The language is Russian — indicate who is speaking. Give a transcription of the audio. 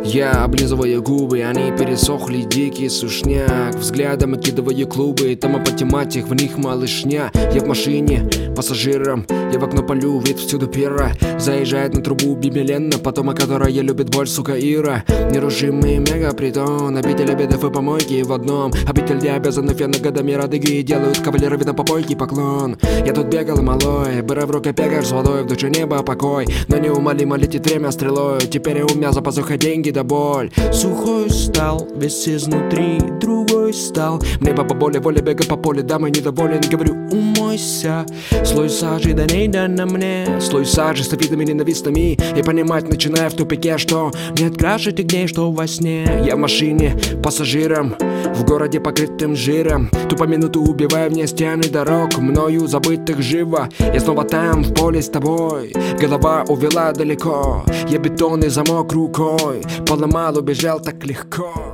Speaker 1: Я облизываю губы, они пересохли, дикий сушняк. Взглядом окидываю клубы, там апатематик, в них малышня. Я в машине, пассажиром, я в окно полю, вид всюду пира. Заезжает на трубу Бибелена, потом которая любит боль, сука, Ира. Нерушимый мегапритон, обитель обедов и помойки в одном. Обитель диабезанов, я годами радыги, делают кавалеры вида попойки поклон. Я тут бегал малой, беря в руки пегаш с водой, в душе неба покой. Но неумолимо летит время стрелой, теперь у меня за пазухой деньги да боль. Сухой стал, весь изнутри, другой стал. Мне по боли, воля бега по полю, дамы недоволен, говорю, умойся. Слой сажи, да не да на мне, слой сажи с видами ненавистными. И понимать начинаю в тупике, что нет краше дней, что во сне. Я в машине, пассажиром, в городе покрытым жиром. Тупо минуту убивая мне стены дорог, мною забытых живо. Я снова там, в поле с тобой, голова увела далеко. Я бетонный замок рукой поломал, убежал так легко.